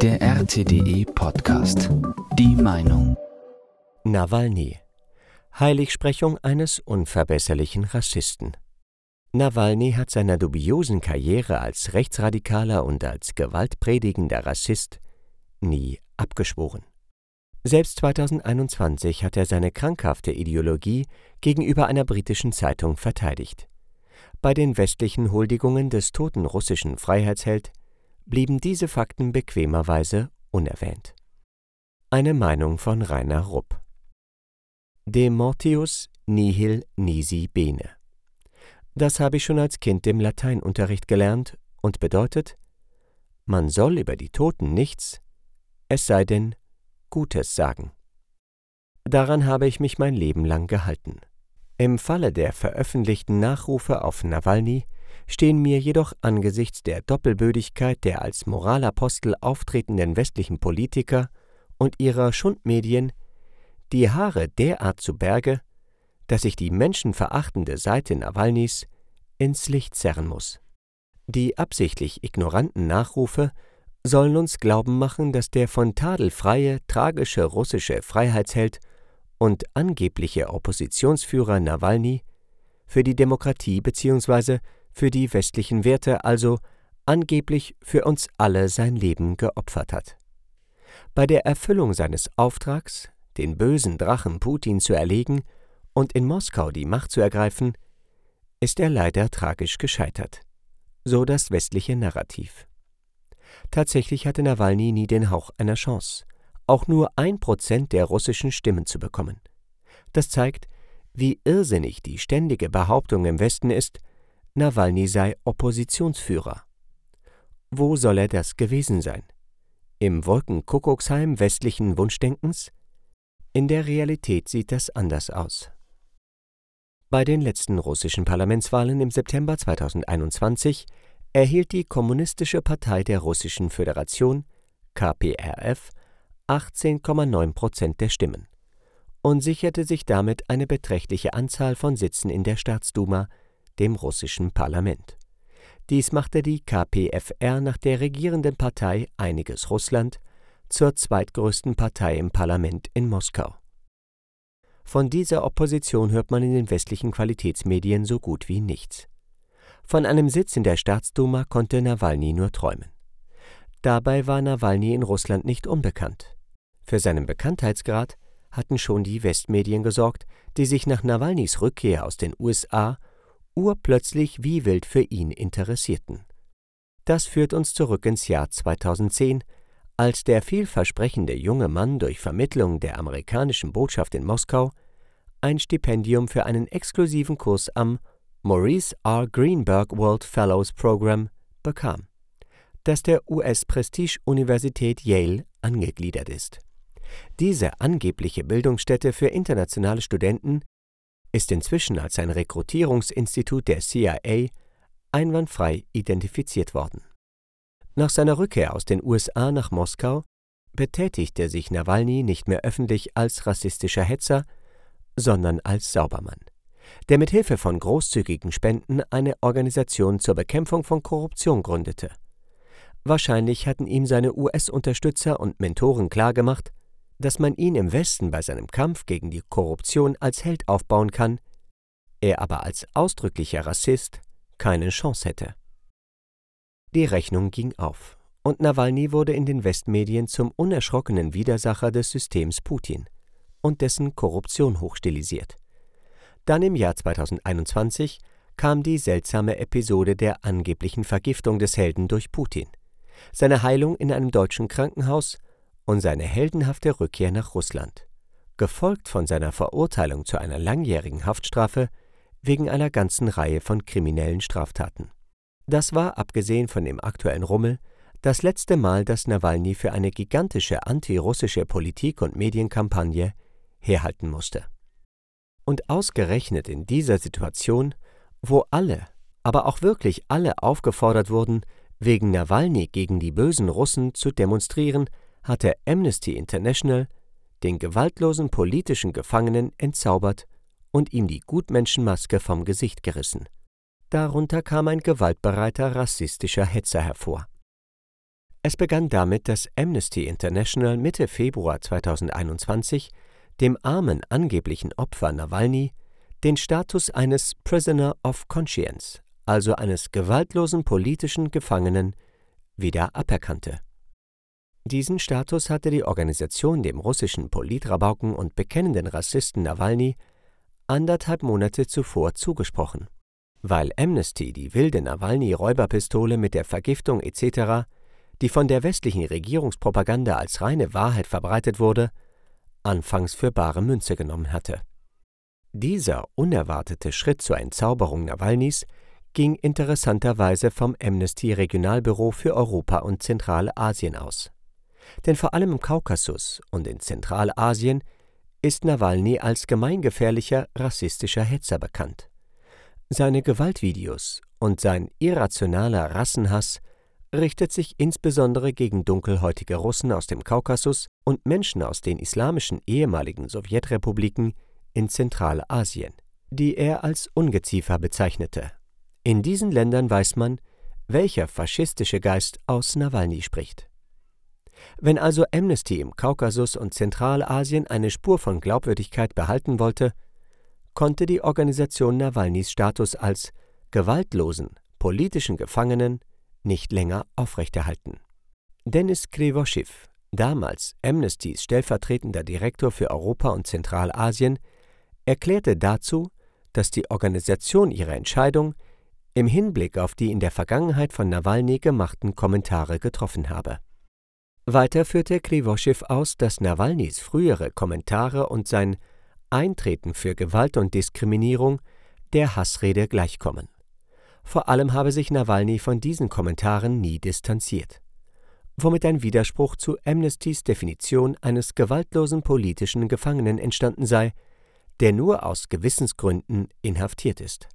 Der RTDE Podcast. Die Meinung. Nawalny. Heiligsprechung eines unverbesserlichen Rassisten. Nawalny hat seiner dubiosen Karriere als Rechtsradikaler und als gewaltpredigender Rassist nie abgeschworen. Selbst 2021 hat er seine krankhafte Ideologie gegenüber einer britischen Zeitung verteidigt. Bei den westlichen Huldigungen des toten russischen Freiheitsheld blieben diese Fakten bequemerweise unerwähnt. Eine Meinung von Rainer Rupp. De mortius nihil nisi bene. Das habe ich schon als Kind im Lateinunterricht gelernt und bedeutet, man soll über die Toten nichts, es sei denn, Gutes sagen. Daran habe ich mich mein Leben lang gehalten. Im Falle der veröffentlichten Nachrufe auf Nawalny stehen mir jedoch angesichts der Doppelbödigkeit der als Moralapostel auftretenden westlichen Politiker und ihrer Schundmedien die Haare derart zu Berge, dass ich die menschenverachtende Seite Nawalnys ins Licht zerren muss. Die absichtlich ignoranten Nachrufe sollen uns glauben machen, dass der von Tadel freie, tragische russische Freiheitsheld und angebliche Oppositionsführer Nawalny für die Demokratie bzw. für die westlichen Werte, also angeblich für uns alle sein Leben geopfert hat. Bei der Erfüllung seines Auftrags, den bösen Drachen Putin zu erlegen und in Moskau die Macht zu ergreifen, ist er leider tragisch gescheitert. So das westliche Narrativ. Tatsächlich hatte Nawalny nie den Hauch einer Chance, auch nur 1% der russischen Stimmen zu bekommen. Das zeigt, wie irrsinnig die ständige Behauptung im Westen ist, Nawalny sei Oppositionsführer. Wo soll er das gewesen sein? Im Wolkenkuckucksheim westlichen Wunschdenkens? In der Realität sieht das anders aus. Bei den letzten russischen Parlamentswahlen im September 2021 erhielt die Kommunistische Partei der Russischen Föderation, KPRF, 18,9% der Stimmen und sicherte sich damit eine beträchtliche Anzahl von Sitzen in der Staatsduma, dem russischen Parlament. Dies machte die KPFR nach der regierenden Partei Einiges Russland zur zweitgrößten Partei im Parlament in Moskau. Von dieser Opposition hört man in den westlichen Qualitätsmedien so gut wie nichts. Von einem Sitz in der Staatsduma konnte Nawalny nur träumen. Dabei war Nawalny in Russland nicht unbekannt. Für seinen Bekanntheitsgrad hatten schon die Westmedien gesorgt, die sich nach Nawalnys Rückkehr aus den USA urplötzlich wie wild für ihn interessierten. Das führt uns zurück ins Jahr 2010, als der vielversprechende junge Mann durch Vermittlung der amerikanischen Botschaft in Moskau ein Stipendium für einen exklusiven Kurs am Maurice R. Greenberg World Fellows Program bekam, das der US-Prestige-Universität Yale angegliedert ist. Diese angebliche Bildungsstätte für internationale Studenten ist inzwischen als ein Rekrutierungsinstitut der CIA einwandfrei identifiziert worden. Nach seiner Rückkehr aus den USA nach Moskau betätigte sich Nawalny nicht mehr öffentlich als rassistischer Hetzer, sondern als Saubermann, der mit Hilfe von großzügigen Spenden eine Organisation zur Bekämpfung von Korruption gründete. Wahrscheinlich hatten ihm seine US-Unterstützer und Mentoren klargemacht, dass man ihn im Westen bei seinem Kampf gegen die Korruption als Held aufbauen kann, er aber als ausdrücklicher Rassist keine Chance hätte. Die Rechnung ging auf und Nawalny wurde in den Westmedien zum unerschrockenen Widersacher des Systems Putin und dessen Korruption hochstilisiert. Dann im Jahr 2021 kam die seltsame Episode der angeblichen Vergiftung des Helden durch Putin, seine Heilung in einem deutschen Krankenhaus und seine heldenhafte Rückkehr nach Russland, gefolgt von seiner Verurteilung zu einer langjährigen Haftstrafe wegen einer ganzen Reihe von kriminellen Straftaten. Das war, abgesehen von dem aktuellen Rummel, das letzte Mal, dass Nawalny für eine gigantische antirussische Politik- und Medienkampagne herhalten musste. Und ausgerechnet in dieser Situation, wo alle, aber auch wirklich alle aufgefordert wurden, wegen Nawalny gegen die bösen Russen zu demonstrieren, hatte Amnesty International den gewaltlosen politischen Gefangenen entzaubert und ihm die Gutmenschenmaske vom Gesicht gerissen. Darunter kam ein gewaltbereiter rassistischer Hetzer hervor. Es begann damit, dass Amnesty International Mitte Februar 2021 dem armen angeblichen Opfer Nawalny den Status eines Prisoner of Conscience, also eines gewaltlosen politischen Gefangenen, wieder aberkannte. Diesen Status hatte die Organisation dem russischen Politrabauken und bekennenden Rassisten Nawalny 1,5 Monate zuvor zugesprochen. Weil Amnesty die wilde Nawalny-Räuberpistole mit der Vergiftung etc., die von der westlichen Regierungspropaganda als reine Wahrheit verbreitet wurde, anfangs für bare Münze genommen hatte. Dieser unerwartete Schritt zur Entzauberung Nawalnys ging interessanterweise vom Amnesty-Regionalbüro für Europa und Zentralasien aus. Denn vor allem im Kaukasus und in Zentralasien ist Nawalny als gemeingefährlicher rassistischer Hetzer bekannt. Seine Gewaltvideos und sein irrationaler Rassenhass richtet sich insbesondere gegen dunkelhäutige Russen aus dem Kaukasus und Menschen aus den islamischen ehemaligen Sowjetrepubliken in Zentralasien, die er als Ungeziefer bezeichnete. In diesen Ländern weiß man, welcher faschistische Geist aus Nawalny spricht. Wenn also Amnesty im Kaukasus und Zentralasien eine Spur von Glaubwürdigkeit behalten wollte, konnte die Organisation Nawalnys Status als gewaltlosen, politischen Gefangenen nicht länger aufrechterhalten. Denis Krivoshew, damals Amnestys stellvertretender Direktor für Europa und Zentralasien, erklärte dazu, dass die Organisation ihre Entscheidung im Hinblick auf die in der Vergangenheit von Nawalny gemachten Kommentare getroffen habe. Weiter führte Krivoshew aus, dass Nawalnys frühere Kommentare und sein Eintreten für Gewalt und Diskriminierung der Hassrede gleichkommen. Vor allem habe sich Nawalny von diesen Kommentaren nie distanziert, womit ein Widerspruch zu Amnestys Definition eines gewaltlosen politischen Gefangenen entstanden sei, der nur aus Gewissensgründen inhaftiert ist.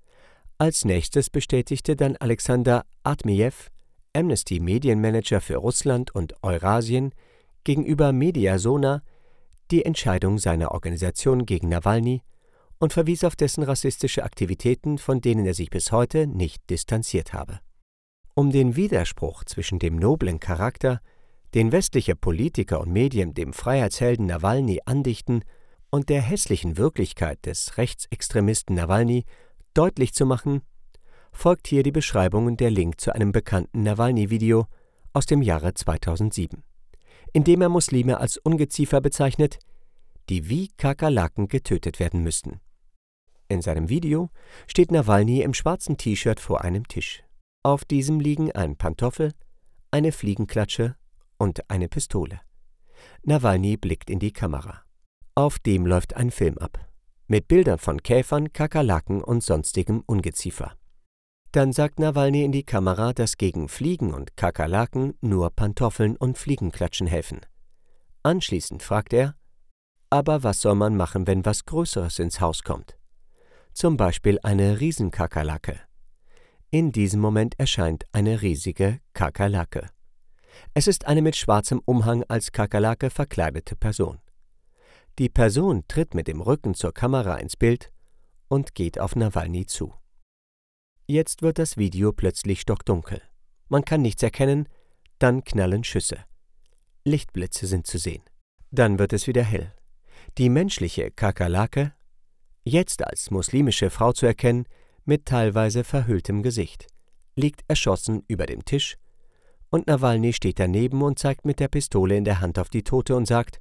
Als nächstes bestätigte dann Alexander Artmijew, Amnesty-Medienmanager für Russland und Eurasien, gegenüber Mediasona die Entscheidung seiner Organisation gegen Nawalny und verwies auf dessen rassistische Aktivitäten, von denen er sich bis heute nicht distanziert habe. Um den Widerspruch zwischen dem noblen Charakter, den westliche Politiker und Medien dem Freiheitshelden Nawalny andichten, und der hässlichen Wirklichkeit des Rechtsextremisten Nawalny deutlich zu machen, folgt hier die Beschreibung und der Link zu einem bekannten Nawalny-Video aus dem Jahre 2007, in dem er Muslime als Ungeziefer bezeichnet, die wie Kakerlaken getötet werden müssten. In seinem Video steht Nawalny im schwarzen T-Shirt vor einem Tisch. Auf diesem liegen ein Pantoffel, eine Fliegenklatsche und eine Pistole. Nawalny blickt in die Kamera. Auf dem läuft ein Film ab, mit Bildern von Käfern, Kakerlaken und sonstigem Ungeziefer. Dann sagt Nawalny in die Kamera, dass gegen Fliegen und Kakerlaken nur Pantoffeln und Fliegenklatschen helfen. Anschließend fragt er, aber was soll man machen, wenn was Größeres ins Haus kommt? Zum Beispiel eine Riesenkakerlake. In diesem Moment erscheint eine riesige Kakerlake. Es ist eine mit schwarzem Umhang als Kakerlake verkleidete Person. Die Person tritt mit dem Rücken zur Kamera ins Bild und geht auf Nawalny zu. Jetzt wird das Video plötzlich stockdunkel. Man kann nichts erkennen, dann knallen Schüsse. Lichtblitze sind zu sehen. Dann wird es wieder hell. Die menschliche Kakerlake, jetzt als muslimische Frau zu erkennen, mit teilweise verhülltem Gesicht, liegt erschossen über dem Tisch und Nawalny steht daneben und zeigt mit der Pistole in der Hand auf die Tote und sagt,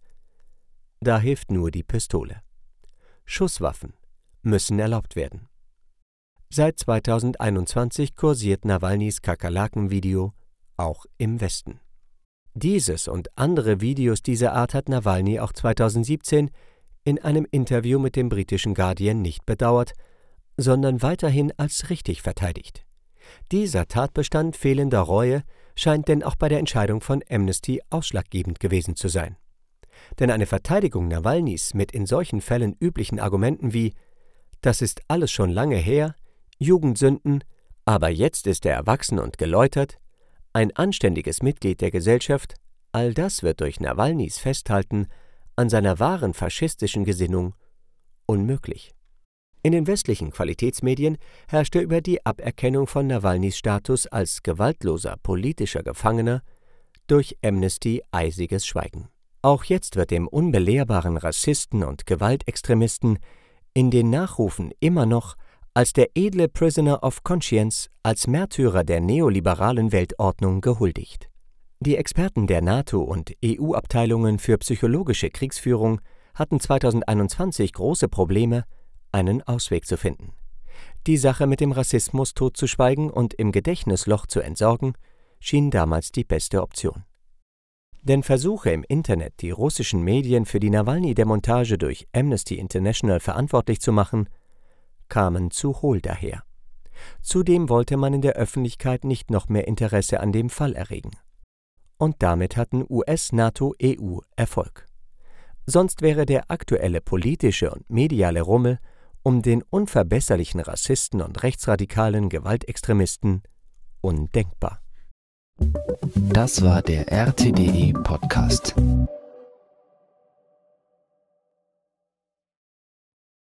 da hilft nur die Pistole. Schusswaffen müssen erlaubt werden. Seit 2021 kursiert Nawalnys Kakerlaken-Video auch im Westen. Dieses und andere Videos dieser Art hat Nawalny auch 2017 in einem Interview mit dem britischen Guardian nicht bedauert, sondern weiterhin als richtig verteidigt. Dieser Tatbestand fehlender Reue scheint denn auch bei der Entscheidung von Amnesty ausschlaggebend gewesen zu sein. Denn eine Verteidigung Nawalnys mit in solchen Fällen üblichen Argumenten wie »Das ist alles schon lange her«, Jugendsünden, aber jetzt ist er erwachsen und geläutert, ein anständiges Mitglied der Gesellschaft, all das wird durch Nawalnys Festhalten an seiner wahren faschistischen Gesinnung unmöglich. In den westlichen Qualitätsmedien herrschte über die Aberkennung von Nawalnys Status als gewaltloser politischer Gefangener durch Amnesty eisiges Schweigen. Auch jetzt wird dem unbelehrbaren Rassisten und Gewaltextremisten in den Nachrufen immer noch als der edle Prisoner of Conscience, als Märtyrer der neoliberalen Weltordnung gehuldigt. Die Experten der NATO- und EU-Abteilungen für psychologische Kriegsführung hatten 2021 große Probleme, einen Ausweg zu finden. Die Sache mit dem Rassismus totzuschweigen und im Gedächtnisloch zu entsorgen, schien damals die beste Option. Denn Versuche im Internet, die russischen Medien für die Nawalny-Demontage durch Amnesty International verantwortlich zu machen, kamen zu hohl daher. Zudem wollte man in der Öffentlichkeit nicht noch mehr Interesse an dem Fall erregen. Und damit hatten US, NATO, EU Erfolg. Sonst wäre der aktuelle politische und mediale Rummel um den unverbesserlichen Rassisten und rechtsradikalen Gewaltextremisten undenkbar. Das war der RTDE Podcast.